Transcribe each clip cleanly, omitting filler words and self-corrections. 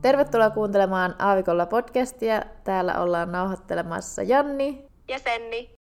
Tervetuloa kuuntelemaan Aavikolla podcastia. Täällä ollaan nauhoittelemassa Janni ja Senni.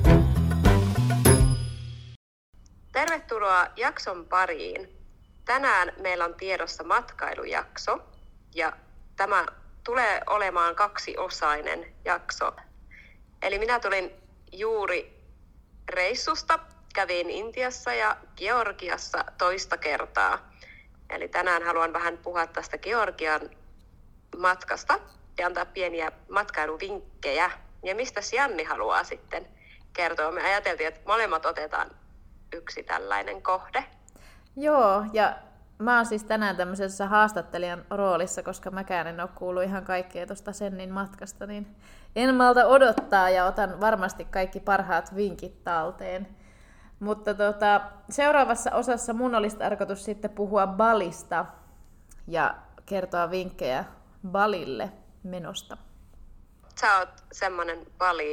Tervetuloa jakson pariin. Tänään meillä on tiedossa matkailujakso ja tämä tulee olemaan 2-osainen jakso. Eli minä tulin juuri reissusta, kävin Intiassa ja Georgiassa toista kertaa. Eli tänään haluan vähän puhua tästä Georgian matkasta ja antaa pieniä matkailuvinkkejä. Ja mistä Janni haluaa sitten kertoa? Me ajateltiin, että molemmat otetaan yksi tällainen kohde. Joo, ja mä oon siis tänään tämmöisessä haastattelijan roolissa, koska mäkään en ole kuullut ihan kaikkea tuosta Sennin matkasta, niin en malta odottaa ja otan varmasti kaikki parhaat vinkit talteen. Mutta seuraavassa osassa mun olisi tarkoitus sitten puhua Balista ja kertoa vinkkejä Balille menosta. Sä oot semmonen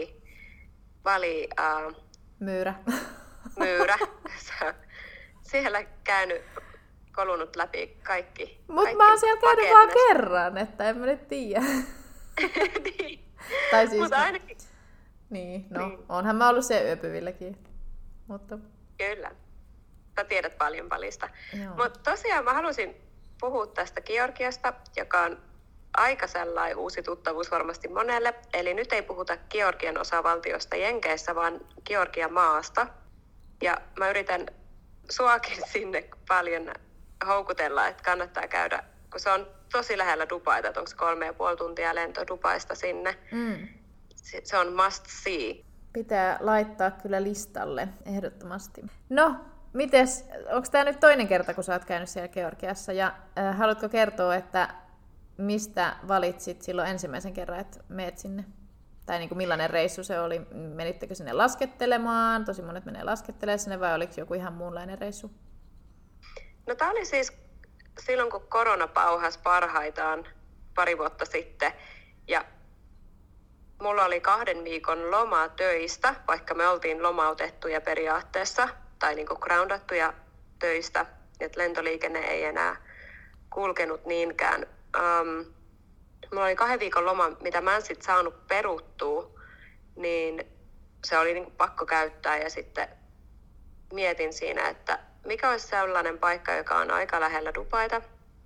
myyrä. Myyrä. Sä siellä käynyt, kolunut läpi kaikki. Mutta mä oon siellä käynyt vaan kerran, että en mä nyt tiedä. Niin. Tai siis, mutta ainakin. Niin, onhan mä ollut siellä yöpyvilläkin. Mutta... Kyllä. Sä tiedät paljon Balista. Mutta tosiaan mä halusin puhua tästä Georgiasta, joka on aika sellainen uusi tuttavuus varmasti monelle. Eli nyt ei puhuta Georgian osavaltiosta Jenkeissä, vaan Georgian maasta. Ja mä yritän suakin sinne paljon houkutella, että kannattaa käydä, kun se on tosi lähellä Dubaita, että onko 3,5 tuntia lento Dubaista sinne. Se on must see. Pitää laittaa kyllä listalle, ehdottomasti. No, onko tämä nyt toinen kerta, kun sä oot käynyt siellä Georgiassa, ja haluatko kertoa, että mistä valitsit silloin ensimmäisen kerran, että meet sinne? Tai niin kuin millainen reissu se oli? Menittekö sinne laskettelemaan? Tosi monet menee laskettelemaan sinne, vai oliko joku ihan muunlainen reissu? No tämä oli siis silloin, kun korona pauhasi parhaitaan pari vuotta sitten, ja mulla oli 2 viikon lomaa töistä, vaikka me oltiin lomautettuja periaatteessa, tai niin kuin groundattuja töistä, että lentoliikenne ei enää kulkenut niinkään. Mulla oli 2 viikon loma, mitä mä en sitten saanut peruttua, niin se oli niin kuin pakko käyttää, ja sitten mietin siinä, että mikä olisi sellainen paikka, joka on aika lähellä Dubaita,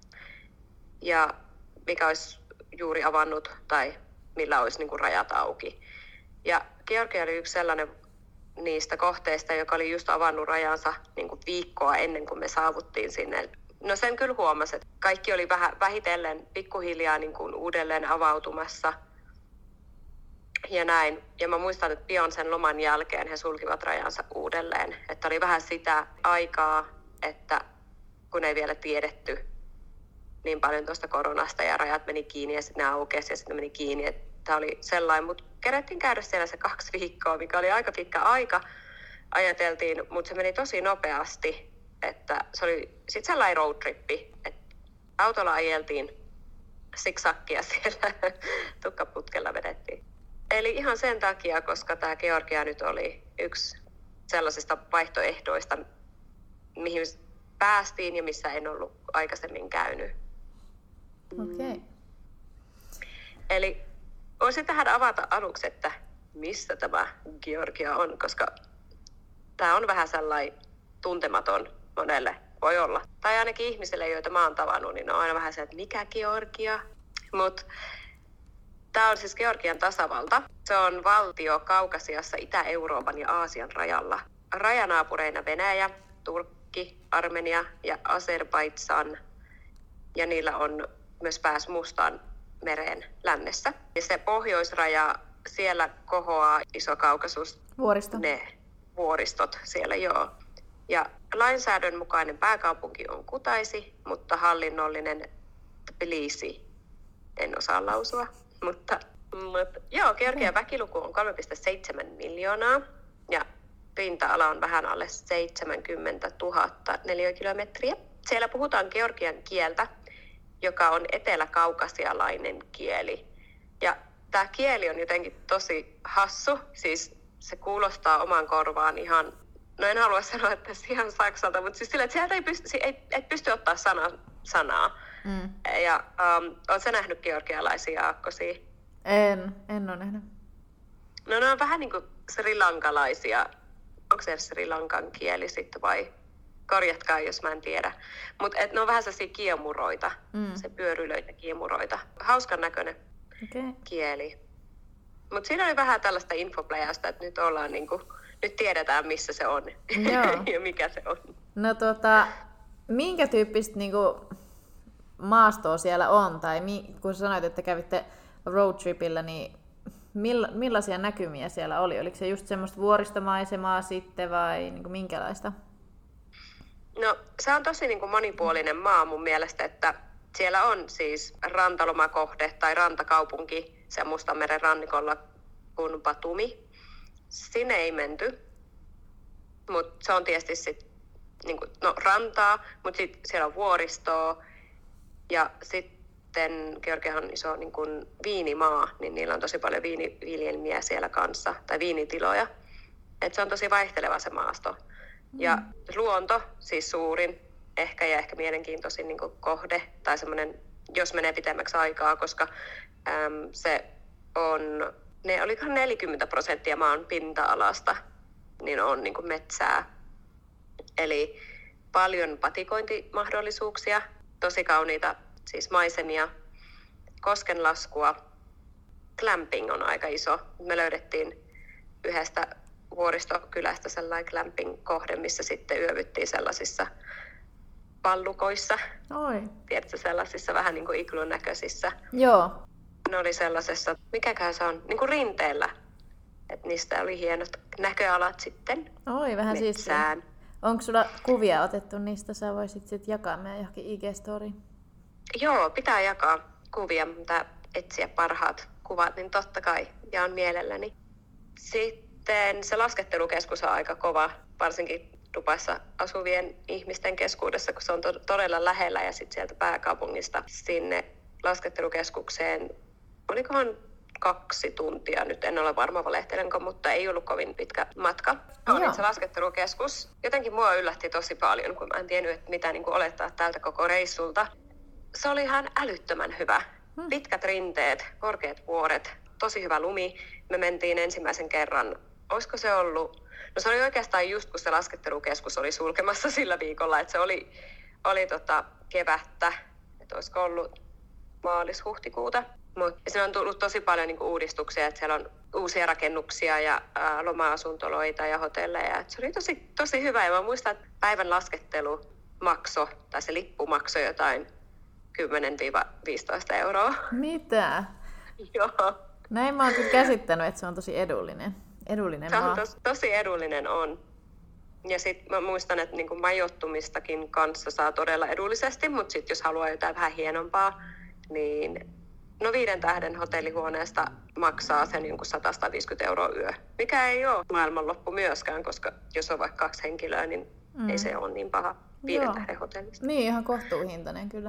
ja mikä olisi juuri avannut, tai millä olisi niin kuin rajat auki. Ja Georgia oli yksi sellainen niistä kohteista, joka oli just avannut rajansa niin kuin viikkoa ennen kuin me saavuttiin sinne. No sen kyllä huomasi, että kaikki oli vähitellen pikkuhiljaa niin kuin uudelleen avautumassa ja näin. Ja mä muistan, että pian sen loman jälkeen he sulkivat rajansa uudelleen. Että oli vähän sitä aikaa, että kun ei vielä tiedetty niin paljon tuosta koronasta ja rajat meni kiinni ja sitten ne aukesi ja sitten meni kiinni. Tämä oli sellainen, mutta kerättiin käydä siellä se 2 viikkoa, mikä oli aika pitkä aika, ajateltiin, mutta se meni tosi nopeasti. Että se oli sitten sellainen roadtrippi, että autolla ajeltiin siksakkia siellä, tukkaputkella vedettiin. Eli ihan sen takia, koska tämä Georgia nyt oli yksi sellaisista vaihtoehdoista, mihin päästiin ja missä en ollut aikaisemmin käynyt. Okei. Eli voisin tähän avata aluksi, että missä tämä Georgia on, koska tämä on vähän sellainen tuntematon monelle, voi olla. Tai ainakin ihmisille, joita mä oon tavannut, niin on aina vähän se, että mikä Georgia? Mutta tämä on siis Georgian tasavalta. Se on valtio Kaukasiassa, Itä-Euroopan ja Aasian rajalla. Rajanaapureina Venäjä, Turkki, Armenia ja Azerbaidžan. Ja niillä on myös pääs Mustaan mereen lännessä. Ja se pohjoisraja, siellä kohoaa Iso-Kaukasus. Vuoristo. Ne vuoristot siellä, joo. Ja lainsäädännön mukainen pääkaupunki on Kutaisi, mutta hallinnollinen Tbilisi. En osaa lausua, mutta joo, Georgian väkiluku on 3,7 miljoonaa ja pinta-ala on vähän alle 70 000 neliökilometriä. Siellä puhutaan georgian kieltä, joka on eteläkaukasialainen kieli. Ja tämä kieli on jotenkin tosi hassu, siis se kuulostaa oman korvaan ihan, no en halua sanoa, että ihan saksalta, mutta siis sillä, että sieltä ei pysty ottaa sanaa. Ja ootko sä nähnyt georgialaisia aakkosia? En ole nähnyt. No ne on vähän niin kuin srilankalaisia. Onko se Sri Lankan kieli sitten vai? Korjatkaa, jos mä en tiedä. Mutta ne on vähän sellaisia kiemuroita, se pyörylöitä kiemuroita. Hauskan näköinen kieli. Mutta siinä oli vähän tällaista infopläjästä, että nyt ollaan niinku, nyt tiedetään missä se on ja mikä se on. No minkä tyyppistä niinku maastoa siellä on? Tai kun sanoit, että kävitte roadtripillä, niin millaisia näkymiä siellä oli? Oliko se just semmoista vuoristomaisemaa sitten vai niinku minkälaista? No se on tosi niinku monipuolinen maa mun mielestä, että siellä on siis rantalomakohde tai rantakaupunki se Mustanmeren rannikolla kuin Batumi. Sinne ei menty, mutta se on tietysti sit, niinku, rantaa, mutta sitten siellä on vuoristoa ja sitten Georgiahan on iso niinku, viinimaa, niin niillä on tosi paljon viiniviljelmiä siellä kanssa tai viinitiloja. Et se on tosi vaihteleva se maasto. Ja luonto, siis suurin ehkä mielenkiintoisin niin kuin kohde tai semmoinen, jos menee pitemmäksi aikaa, koska se on, olikohan 40% maan pinta-alasta, niin on niin kuin metsää. Eli paljon patikointimahdollisuuksia, tosi kauniita siis maisemia, koskenlaskua. Glamping on aika iso. Me löydettiin yhdestä vuoristokylästä sellainen glamping-kohde, missä sitten yövyttiin sellaisissa pallukoissa. Oi. Tiedätkö, sellaisissa vähän niin kuin iglun näköisissä. Joo. Ne oli sellaisessa, mikäkään se on, niin kuin rinteellä. Että niistä oli hienot näköalat sitten. Oi, vähän siistiä. Onko sulla kuvia otettu niistä? Sä voisit sitten jakaa meidän johonkin IG-storiin. Joo, pitää jakaa kuvia, mutta etsiä parhaat kuvat, niin totta kai jaan mielelläni. Sitten se laskettelukeskus on aika kova, varsinkin Dubaissa asuvien ihmisten keskuudessa, kun se on todella lähellä ja sitten sieltä pääkaupungista sinne laskettelukeskukseen, olikohan 2 tuntia, nyt en ole varma valehtelenko, mutta ei ollut kovin pitkä matka. Oli se laskettelukeskus. Jotenkin mua yllätti tosi paljon, kun mä en tiennyt, että mitä niin kuin olettaa tältä koko reissulta. Se oli ihan älyttömän hyvä. Pitkät rinteet, korkeat vuoret, tosi hyvä lumi. Me mentiin ensimmäisen kerran, olisiko se ollut, no se oli oikeastaan just kun se laskettelukeskus oli sulkemassa sillä viikolla, että se oli kevättä, että olisiko ollut maalis-huhtikuuta. Ja siinä on tullut tosi paljon niin kuin uudistuksia, että siellä on uusia rakennuksia ja loma-asuntoloita ja hotelleja. Että se oli tosi hyvä ja mä muistan, että päivän laskettelu maksoi, tai se lippu maksoi jotain 10-15 euroa. Mitä? Joo. Näin mä oon kyllä käsittänyt, että se on tosi edullinen se maa. on tosi edullinen on. Ja sitten mä muistan, että niin kuin majoittumistakin kanssa saa todella edullisesti, mutta sitten jos haluaa jotain vähän hienompaa, niin 5 tähden hotellihuoneesta maksaa sen jonkun 150 euroa yö. Mikä ei ole maailmanloppu myöskään, koska jos on vaikka 2 henkilöä, niin ei se ole niin paha 5 tähden hotellista. Niin, ihan kohtuuhintainen kyllä.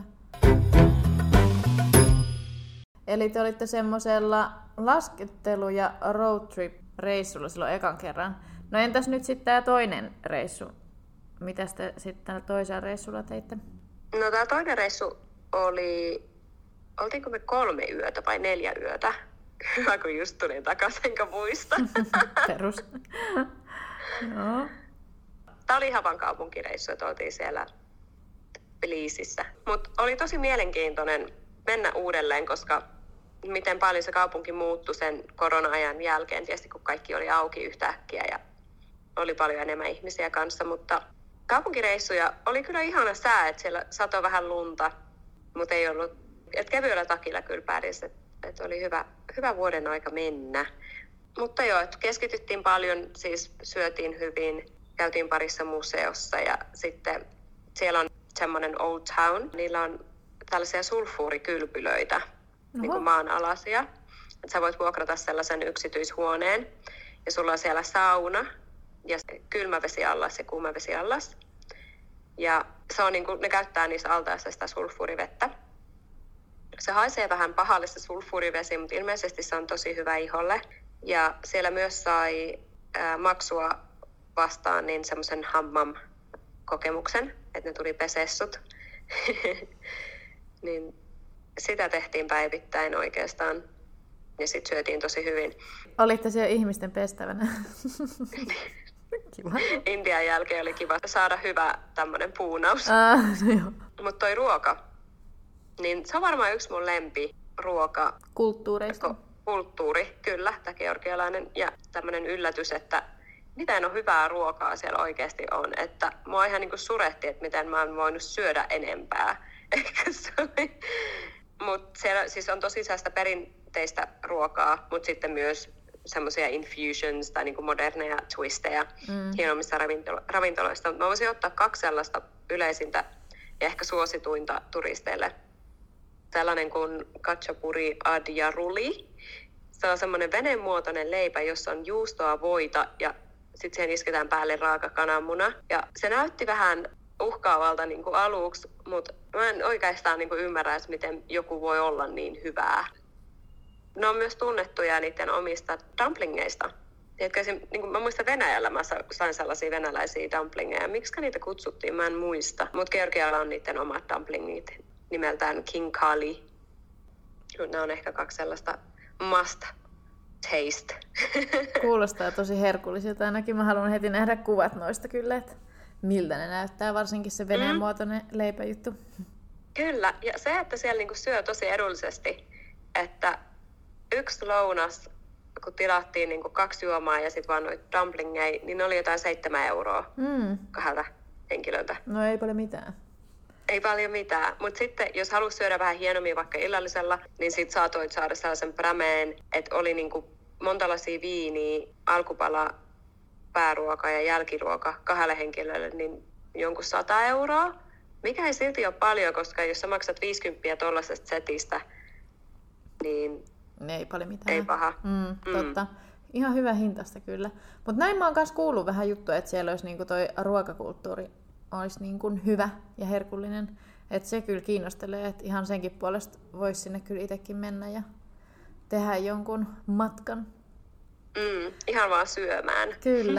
Eli te olitte semmoisella laskettelu- ja roadtrip-reissulla silloin ekan kerran. No entäs nyt sitten tämä toinen reissu? Mitäs te sitten tällä toisella reissulla teitte? No tämä toinen reissu oli, oltiinko me 3 yötä vai 4 yötä? Hyvä, kun just tulin takaisin, enkä muista. Perus. No. Tämä oli Havan kaupunkireissu, että oltiin siellä Tbilisissä. Mutta oli tosi mielenkiintoinen mennä uudelleen, koska miten paljon se kaupunki muuttui sen korona-ajan jälkeen, tietysti kun kaikki oli auki yhtäkkiä ja oli paljon enemmän ihmisiä kanssa, mutta kaupunkireissuja oli kyllä ihana sää, että siellä satoi vähän lunta, mutta ei ollut, että kevyellä takilla kyllä pärjäsi, että oli hyvä vuoden aika mennä. Mutta joo, että keskityttiin paljon, siis syötiin hyvin, käytiin parissa museossa ja sitten siellä on semmoinen Old Town, niillä on tällaisia sulfuurikylpylöitä, niin kuin maanalaisia. Että sä voit vuokrata sellaisen yksityishuoneen ja sulla on siellä sauna ja kylmävesiallas ja kuumavesiallas. Ja se on niin kuin, ne käyttää niissä altaissa sitä sulfuurivettä. Se haisee vähän pahalle se sulfuurivesi, mutta ilmeisesti se on tosi hyvä iholle. Ja siellä myös sai maksua vastaan niin semmoisen hammam-kokemuksen, että ne tuli pesessut. Niin sitä tehtiin päivittäin oikeastaan. Ja sitten syötiin tosi hyvin. Olitte siellä ihmisten pestävänä. Kiva. Intian jälkeen oli kiva saada hyvä tämmönen puunaus. No Mutta toi ruoka, niin se on varmaan yksi mun lempiruoka. Kulttuureista. Kulttuuri, kyllä, tämä georgialainen. Ja tämmönen yllätys, että miten on hyvää ruokaa siellä oikeasti on. Että mua ihan niinku suretti, että miten mä oon voinut syödä enempää. Mutta siellä siis on tosi sellaista perinteistä ruokaa, mutta sitten myös semmoisia infusions tai niinku moderneja twisteja hienommissa ravintoloista. Mä voisin ottaa 2 sellaista yleisintä ja ehkä suosituinta turisteille. Sellainen kuin Khachapuri Adyaruli. Se on semmoinen venemuotoinen leipä, jossa on juustoa, voita ja sitten siihen isketään päälle raaka kananmuna. Ja se näytti vähän uhkaavalta niin kuin aluksi, mutta mä en oikeastaan niin kuin ymmärrä, että miten joku voi olla niin hyvää. Ne on myös tunnettuja niiden omista dumplingeista. Tiedätkö, niin kuin mä muistan Venäjällä, mä sain sellaisia venäläisiä dumplingeja. Miksi niitä kutsuttiin, mä en muista. Mutta Georgialla on niiden omat dumplingit nimeltään King Kali. Ne on ehkä 2 sellaista must taste. Kuulostaa tosi herkullisilta. Ainakin mä haluan heti nähdä kuvat noista kyllä, että miltä ne näyttää, varsinkin se veneenmuotoinen leipäjuttu. Kyllä, ja se, että siellä niinku syö tosi edullisesti, että yksi lounas, kun tilattiin niinku 2 juomaa ja sitten vaan noita dumplingeja, niin ne oli jotain 7 euroa 2 henkilöltä. No ei paljon mitään. Ei paljon mitään, mutta sitten jos halusi syödä vähän hienommin vaikka illallisella, niin sit saatoit saada sellaisen prämeen, että oli niinku monta lasia viiniä, alkupala, pääruoka ja jälkiruoka 2 henkilölle, niin jonkun 100 euroa. Mikä ei silti ole paljon, koska jos sä maksat 50 tuollaisesta setistä, niin ei paljon mitään. Ei paha. Totta. Ihan hyvä hintasta kyllä. Mutta näin mä oon myös kuullut vähän juttua, että siellä olisi niinku toi ruokakulttuuri olisi niinku hyvä ja herkullinen. Että se kyllä kiinnostelee, että ihan senkin puolesta voisi sinne kyllä itsekin mennä ja tehdä jonkun matkan. Ihan vaan syömään. Kyllä.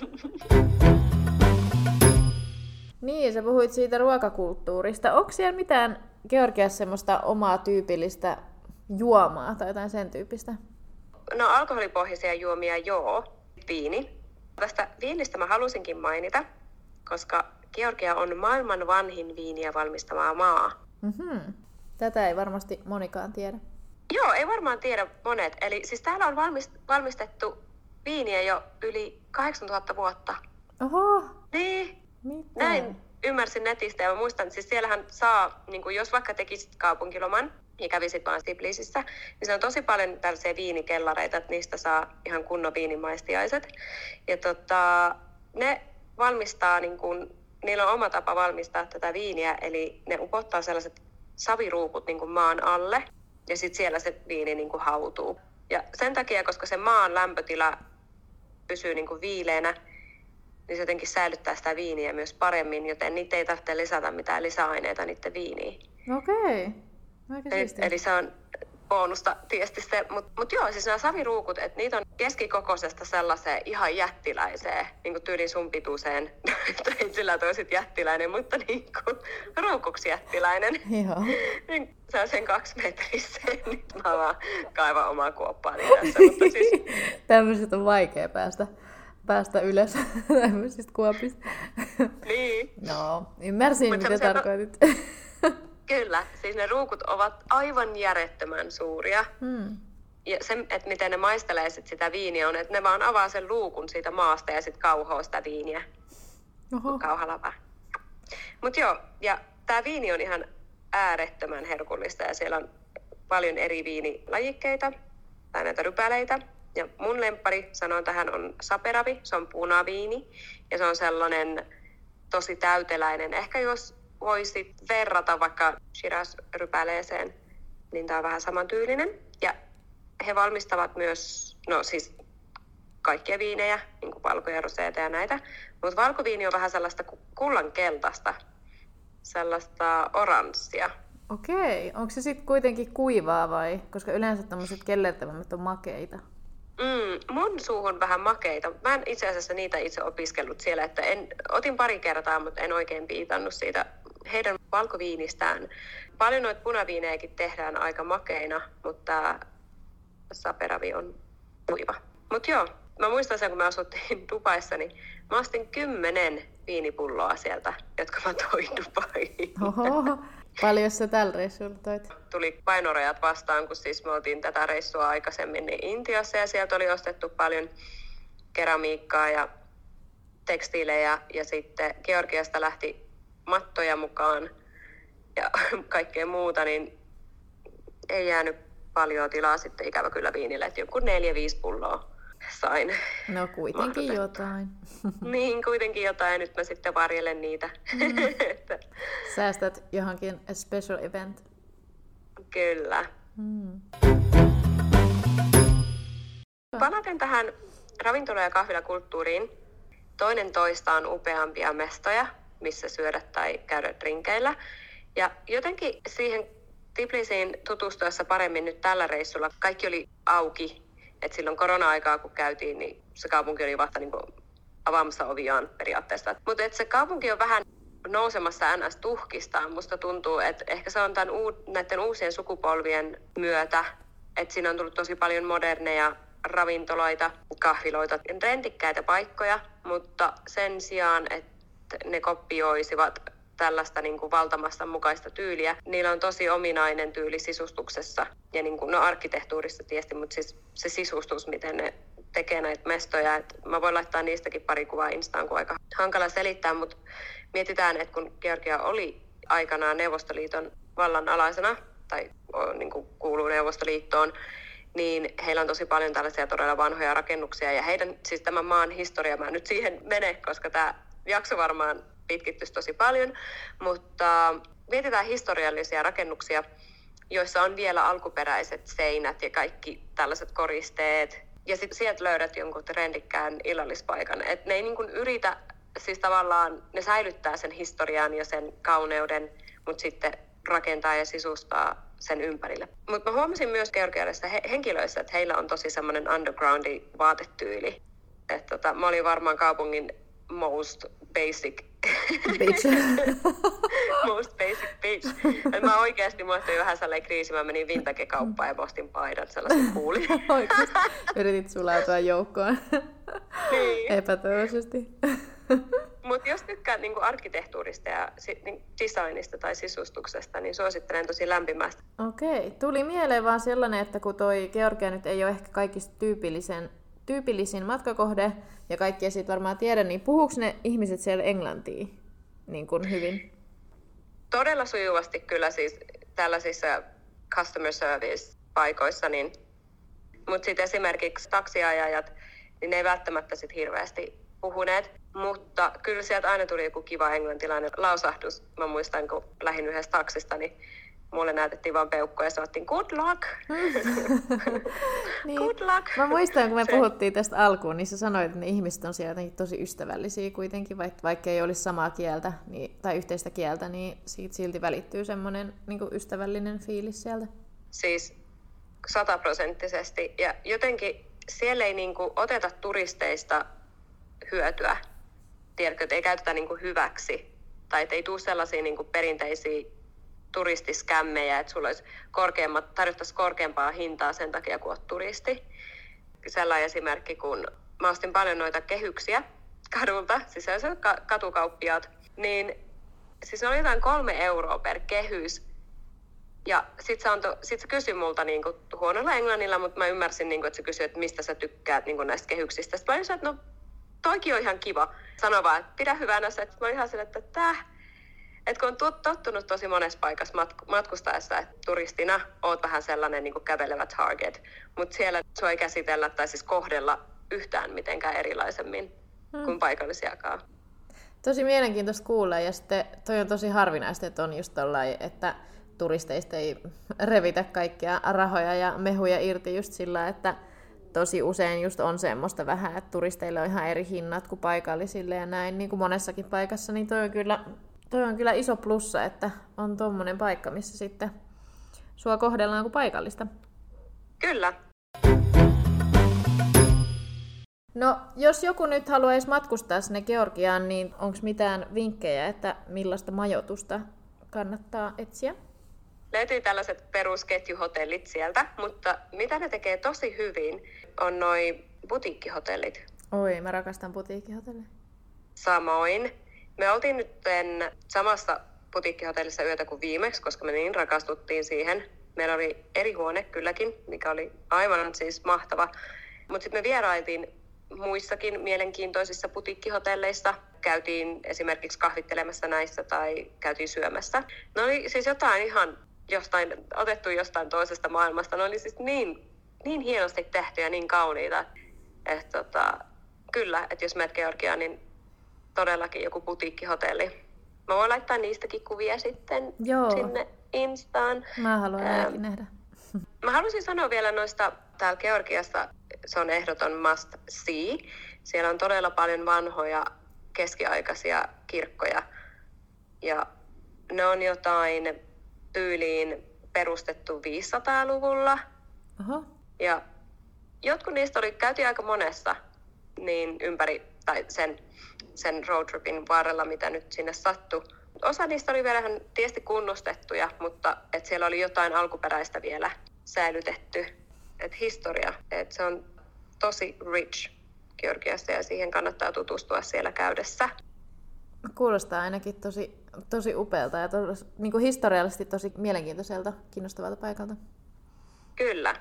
Niin, sä puhuit siitä ruokakulttuurista. Onko siellä mitään Georgiassa semmoista omaa tyypillistä juomaa tai jotain sen tyyppistä? No alkoholipohjaisia juomia joo. Viini. Tästä viinistä mä halusinkin mainita, koska Georgia on maailman vanhin viiniä valmistama maa. Tätä ei varmasti monikaan tiedä. Joo, ei varmaan tiedä monet. Eli siis täällä on valmistettu viiniä jo yli 8000 vuotta. Oho! Niin, mitä? Näin ymmärsin netistä ja mä muistan, että siis siellähän saa, niin kuin jos vaikka tekisit kaupunkiloman ja kävisit vaan Tbilisissä, niin se on tosi paljon tällaisia viinikellareita, että niistä saa ihan kunnon viinimaistiaiset. Ja ne valmistaa, niin kuin, niillä on oma tapa valmistaa tätä viiniä, eli ne upottaa sellaiset saviruukut niin kuin maan alle ja sitten siellä se viini niin kuin hautuu. Ja sen takia, koska se maan lämpötila pysyy niin kuin viileänä, niin se jotenkin säilyttää sitä viiniä myös paremmin, joten niitä ei tarvitse lisätä mitään lisäaineita niiden viiniin. Okei. Eli se on bonusta tietysti se, mutta joo, siis nämä saviruukut, että niitä on keskikokoisesta sellaiseen ihan jättiläiseen, niin kuin tyylin sun pituiseen, tai sillä toisit jättiläinen, mutta niin kuin ruukuksi jättiläinen. Joo. Se on sen 2 metrissä, nyt mä vaan kaivan omaa kuoppaani tässä, mutta siis... Tämmöiset on vaikea päästä ylös tämmöisistä kuopista. Niin. No, ymmärsin mitä tarkoitit. Kyllä, siis ne ruukut ovat aivan järjettömän suuria. Ja se, että miten ne maistelee sitä viiniä on, että ne vaan avaa sen luukun siitä maasta ja sitten kauhoo sitä viiniä. Kauhalava. Mutta joo, ja tämä viini on ihan äärettömän herkullista ja siellä on paljon eri viinilajikkeita tai näitä rypäleitä. Ja mun lemppari, sanon tähän, on saperavi, se on punaviini ja se on sellainen tosi täyteläinen. Ehkä jos voisi verrata vaikka Shiraz-rypäleeseen, niin tämä on vähän samantyylinen. Ja he valmistavat myös, no siis kaikkia viinejä, niin kuin valkoja, roseita ja näitä. Mutta valkoviini on vähän sellaista kullankeltaista, sellaista oranssia. Okei, onko se sitten kuitenkin kuivaa vai? Koska yleensä tämmöiset kellertävämmät on makeita. Mun suuhun vähän makeita. Mä en itse asiassa niitä itse opiskellut siellä, että otin pari kertaa, mutta en oikein piitannut siitä. Heidän valkoviinistään. Paljon noita punaviinejäkin tehdään aika makeina, mutta Saperavi on kuiva. Mutta joo, mä muistan sen, kun me asuttiin Dubaissa, niin mä ostin 10 viinipulloa sieltä, jotka mä toin Dubaihin. Oho, paljon sä tällä reissulla toit? Tuli painorajat vastaan, kun siis me oltiin tätä reissua aikaisemmin niin Intiassa ja sieltä oli ostettu paljon keramiikkaa ja tekstiilejä ja sitten Georgiasta lähti mattoja mukaan ja kaikkea muuta, niin ei jäänyt paljon tilaa sitten ikävä kyllä viinille, että joku 4-5 pulloa sain. No kuitenkin jotain. Niin, kuitenkin jotain. Nyt mä sitten varjelen niitä. Säästät johonkin special event. Kyllä. Palaten tähän ravintola- ja kahvilakulttuuriin. Toinen toistaan upeampia mestoja, missä syödä tai käydä drinkeillä. Ja jotenkin siihen Tbilisiin tutustuessa paremmin nyt tällä reissulla kaikki oli auki. Et silloin korona-aikaa kun käytiin, niin se kaupunki oli vasta niin kuin avaamassa oviaan periaatteessa. Mutta se kaupunki on vähän nousemassa NS-tuhkistaan. Musta tuntuu, että ehkä se on näiden uusien sukupolvien myötä, että siinä on tullut tosi paljon moderneja ravintoloita, kahviloita, rentikkäitä paikkoja, mutta sen sijaan, että ne kopioisivat tällaista niin kuin valtamassan mukaista tyyliä. Niillä on tosi ominainen tyyli sisustuksessa ja niin kuin, arkkitehtuurissa tietysti, mutta siis se sisustus, miten ne tekee näitä mestoja. Et mä voin laittaa niistäkin pari kuvaa Instaan, kun aika hankala selittää, mutta mietitään, että kun Georgia oli aikanaan Neuvostoliiton vallan alaisena, tai niin kuin kuuluu Neuvostoliittoon, niin heillä on tosi paljon tällaisia todella vanhoja rakennuksia. Ja heidän, siis tämän maan historia, mä en nyt siihen mene, koska tämä jakso varmaan pitkittyisi tosi paljon, mutta mietitään historiallisia rakennuksia, joissa on vielä alkuperäiset seinät ja kaikki tällaiset koristeet. Ja sitten sieltä löydät jonkun trendikkään illallispaikan. Et ne ei niin kuin yritä, siis tavallaan ne säilyttää sen historian ja sen kauneuden, mutta sitten rakentaa ja sisustaa sen ympärille. Mutta mä huomasin myös georgialaisissa henkilöissä, että heillä on tosi semmoinen undergroundi vaatetyyli. Että mä olin varmaan kaupungin most basic bitch. Most basic bitch. Et mä oikeasti mulla oli vähän sellainen kriisi. Mä menin vintage-kauppaan ja ostin paidan sellaisen kuulin. Oikeasti. Yritit sulautua joukkoon. Niin. Epätoivoisesti. Mutta jos tykkäät niinku arkkitehtuurista ja designista tai sisustuksesta, niin suosittelen tosi lämpimästi. Okei. Tuli mieleen vaan sellainen, että kun toi Georgia nyt ei ole ehkä kaikista tyypillisin matkakohde, ja kaikki ei siitä varmaan tiedä, niin puhuuko ne ihmiset siellä englantia niin kuin hyvin? Todella sujuvasti kyllä siis tällaisissa customer service-paikoissa, niin, mutta sitten esimerkiksi taksiajajat, niin ne ei välttämättä sit hirveästi puhuneet, mutta kyllä sieltä aina tuli joku kiva englantilainen lausahdus. Mä muistan, kun lähdin yhdestä taksista, niin mulle näytettiin vaan peukkoja ja sanottiin good luck. Niin. Good luck. Mä muistan, kun me puhuttiin tästä alkuun, niin sä sanoit, että ne ihmiset on siellä jotenkin tosi ystävällisiä kuitenkin, vaikka ei olisi samaa kieltä tai yhteistä kieltä, niin siitä silti välittyy semmoinen niin kuin ystävällinen fiilis sieltä. Siis 100%. Ja jotenkin siellä ei niin kuin oteta turisteista hyötyä. Tiedätkö, että ei käytetä niin kuin hyväksi. Tai että ei tule sellaisia niin kuin perinteisiä turistiskämmejä, että sulla olisi tarjottaisiin korkeampaa hintaa sen takia, kun olet turisti. Sellainen esimerkki, kun mä ostin paljon noita kehyksiä kadulta, siis sellaiset katukauppiaat, niin siis oli jotain 3 euroa per kehys. Ja sit se kysyi multa niinku huonolla englannilla, mutta mä ymmärsin, niinku, että se kysyi, että mistä sä tykkäät niinku näistä kehyksistä. Sitten mä sanoin, että no toikin on ihan kiva. Sano vaan, että pidä hyvänä se. Mä olin ihan sille, että että kun on tottunut tosi monessa paikassa matkustaessa, että turistina oot vähän sellainen niin kuin kävelevä target, mutta siellä sua ei käsitellä tai siis kohdella yhtään mitenkään erilaisemmin kuin paikallisiakaan. Tosi mielenkiintoista kuulla, ja sitten toi on tosi harvinaista, että on just tollain, että turisteista ei revitä kaikkia rahoja ja mehuja irti just sillä, että tosi usein just on semmoista vähän, että turisteille on ihan eri hinnat kuin paikallisille ja näin, niin kuin monessakin paikassa, niin toi on kyllä iso plussa, että on tommonen paikka, missä sitten sua kohdellaan kuin paikallista. Kyllä. No, jos joku nyt haluaisi matkustaa sinne Georgiaan, niin onko mitään vinkkejä, että millaista majoitusta kannattaa etsiä? Löytyy tällaiset perusketjuhotellit sieltä, mutta mitä ne tekee tosi hyvin on noi butiikkihotellit. Oi, mä rakastan butiikkihotelleja. Samoin. Me oltiin nyt samassa butiikkihotellissa yötä kuin viimeksi, koska me niin rakastuttiin siihen. Meillä oli eri huone kylläkin, mikä oli aivan siis mahtava. Mutta sitten me vierailtiin muissakin mielenkiintoisissa butiikkihotelleissa. Käytiin esimerkiksi kahvittelemassa näissä tai käytiin syömässä. Ne oli siis jotain ihan otettu jostain toisesta maailmasta. Ne oli siis niin hienosti tehty ja niin kauniita. Kyllä, että jos menet Georgiaan, niin todellakin joku butiikkihotelli. Mä voin laittaa niistäkin kuvia sitten sinne Instaan. Mä haluan nämäkin nähdä. Mä haluaisin sanoa vielä noista täällä Georgiassa, se on ehdoton must see. Siellä on todella paljon vanhoja keskiaikaisia kirkkoja. Ja ne on jotain tyyliin perustettu 500-luvulla. Oho. Ja jotkut niistä käytiin aika monessa niin ympäri tai sen roadtripin varrella, mitä nyt sinne sattui. Osa niistä oli vielä ihan tietysti kunnostettuja, mutta et siellä oli jotain alkuperäistä vielä säilytetty. Et historia, et se on tosi rich Georgiassa ja siihen kannattaa tutustua siellä käydessä. Kuulostaa ainakin tosi upealta ja niin kuin historiallisesti tosi mielenkiintoiselta, kiinnostavalta paikalta. Kyllä.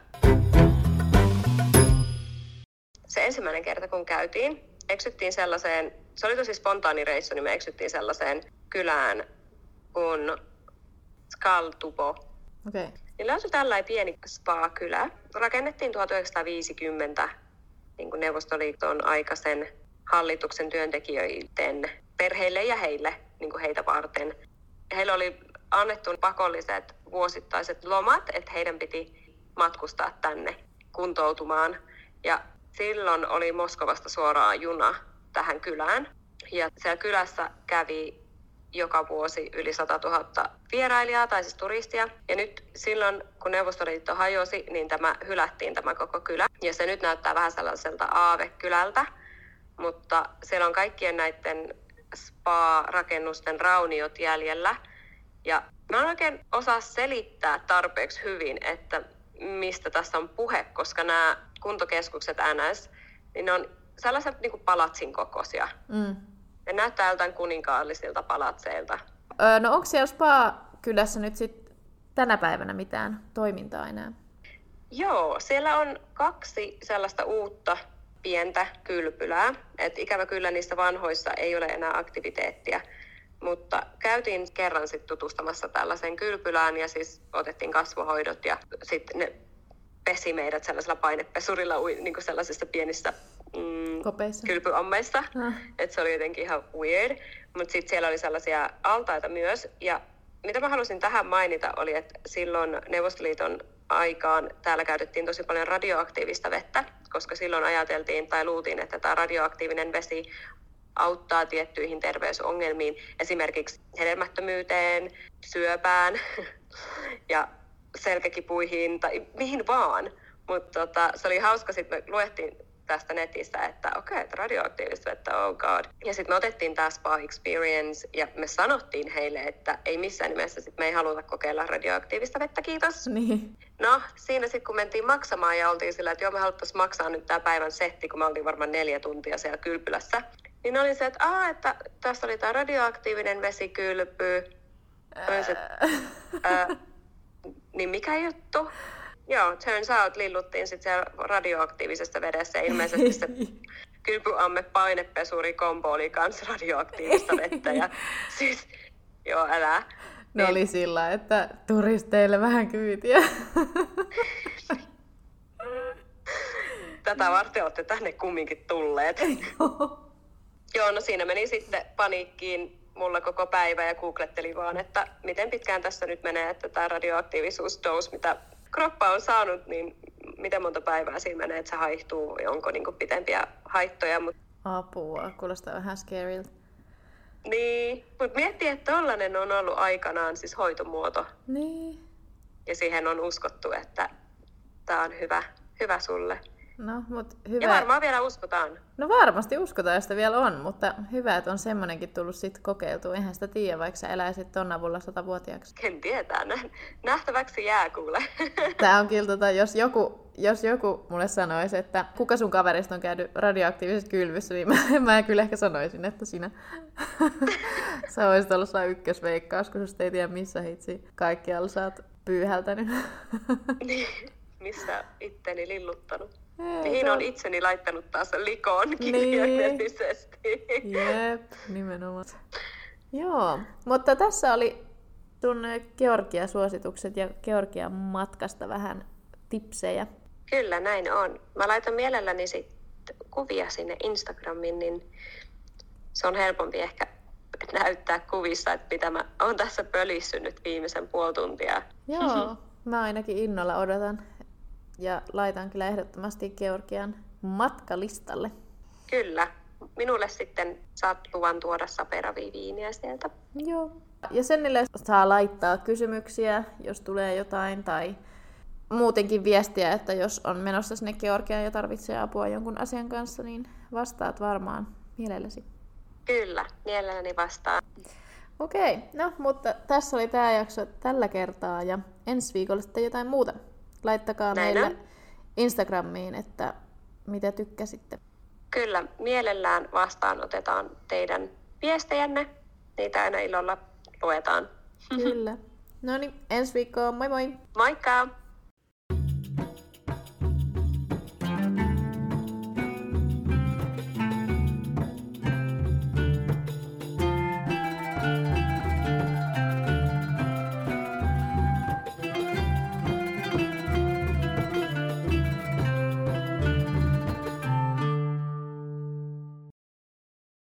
Se ensimmäinen kerta, kun käytiin, eksyttiin sellaiseen, se oli tosi spontaani reissu, niin me eksyttiin sellaiseen kylään kuin Skaltupo. Okay. Niillä asui tällainen pieni spa-kylä. Rakennettiin 1950 niin kuin Neuvostoliiton aikaisen hallituksen työntekijöiden perheille ja heille, niin kuin heitä varten. Heillä oli annettu pakolliset vuosittaiset lomat, että heidän piti matkustaa tänne kuntoutumaan. Ja silloin oli Moskovasta suoraan juna tähän kylään. Ja siellä kylässä kävi joka vuosi yli 100 000 vierailijaa, tai siis turistia. Ja nyt silloin, kun Neuvostoliitto hajosi, niin hylättiin tämä koko kylä. Ja se nyt näyttää vähän sellaiselta aavekylältä, mutta siellä on kaikkien näiden spa-rakennusten rauniot jäljellä. Ja mä en oikein osaa selittää tarpeeksi hyvin, että mistä tässä on puhe, koska nämä kuntokeskukset NS, niin ne on sellaiset niin kuin palatsin kokoisia. Mm. Ne näyttää joltain kuninkaallisilta palatseilta. No onko siellä Spa-kylässä nyt sit tänä päivänä mitään toimintaa enää? Joo, siellä on 2 sellaista uutta pientä kylpylää. Et ikävä kyllä niistä vanhoissa ei ole enää aktiviteettia. Mutta käytiin kerran sit tutustamassa tällaiseen kylpylään ja siis otettiin kasvohoidot ja sitten ne pesi meidät sellaisella painepesurilla niin kuin sellaisissa pienissä kylpyammeissa. Että se oli jotenkin ihan weird. Mutta sitten siellä oli sellaisia altaita myös. Ja mitä mä halusin tähän mainita oli, että silloin Neuvostoliiton aikaan täällä käytettiin tosi paljon radioaktiivista vettä, koska silloin ajateltiin tai luultiin, että tämä radioaktiivinen vesi auttaa tiettyihin terveysongelmiin, esimerkiksi hedelmättömyyteen, syöpään ja selkäkipuihin tai mihin vaan. Mutta se oli hauska, sitten me luettiin tästä netistä, että okei, että radioaktiivista vettä, oh god. Ja sitten me otettiin tämä Spa Experience ja me sanottiin heille, että ei missään nimessä me ei haluta kokeilla radioaktiivista vettä, kiitos. Niin. No, siinä sitten kun mentiin maksamaan ja oltiin sillä, että joo, me haluttaisiin maksaa nyt tämä päivän setti, kun me oltiin varmaan 4 tuntia siellä kylpylässä. Niin oli se, että tässä oli tämä radioaktiivinen vesikylpy. Niin mikä juttu? Joo, turns out lilluttiin sitten siellä radioaktiivisessa vedessä. Ilmeisesti se kylpyamme painepesuri kombo oli kans radioaktiivista vettä. Ja siis, joo, älä. Ne oli sillä, että turisteille vähän kyytiä. Tätä varten olette tänne kumminkin tulleet. Joo, no siinä meni sitten paniikkiin mulla koko päivä ja googlettelin vaan, että miten pitkään tässä nyt menee, että tämä radioaktiivisuusdose, mitä kroppa on saanut, niin miten monta päivää siinä menee, että se haihtuu ja onko niin kuin pitempiä haittoja. Apua, kuulostaa vähän scaryltä. Niin, mutta miettii, että tollainen on ollut aikanaan siis hoitomuoto. Niin. Ja siihen on uskottu, että tämä on hyvä sulle. No, mut Ja hyvä. varmaan vielä uskotaan. No varmasti uskotaan, että vielä on, mutta hyvä, että on semmonenkin tullut sit kokeiltua. Eihän sitä tiedä, vaikka sä eläisit ton avulla 100-vuotiaaksi. Ken tietää, nähtäväksi jää kuule. Tää on kyllä, jos joku mulle sanoisi, että kuka sun kaverista on käynyt radioaktiivisessa kylvyssä, niin mä kyllä ehkä sanoisin, että sinä. Sä voisit olla saa ykkösveikkaus, kun susta ei tiedä missä hitsi kaikkialla sä oot pyyhältänyt. Missä itteni lilluttanut. Mihin on itseni laittanut taas likoon Niin. kirjaimellisesti. Jep, nimenomaan. Joo, mutta tässä oli sun Georgia-suositukset ja Georgian matkasta vähän tipsejä. Kyllä, näin on. Mä laitan mielelläni sit kuvia sinne Instagramiin, niin se on helpompi ehkä näyttää kuvissa, että mitä mä oon tässä pölissynyt viimeisen puoli tuntia. Joo, mä ainakin innolla odotan ja laitan kyllä ehdottomasti Georgian matkalistalle. Kyllä. Minulle sitten saat luvan tuoda saperaviviiniä sieltä. Joo. Ja Sennille saa laittaa kysymyksiä, jos tulee jotain, tai muutenkin viestiä, että jos on menossa sinne Georgiaan ja tarvitsee apua jonkun asian kanssa, niin vastaat varmaan mielelläsi. Kyllä, mielelläni vastaan. Okei, no mutta tässä oli tämä jakso tällä kertaa ja ensi viikolla sitten jotain muuta. Laittakaa Näin meille on. Instagramiin, että mitä tykkäsitte. Kyllä, mielellään vastaanotetaan teidän viestejänne. Niitä aina ilolla luetaan. Kyllä. No niin, ensi viikkoon, moi moi! Moikka!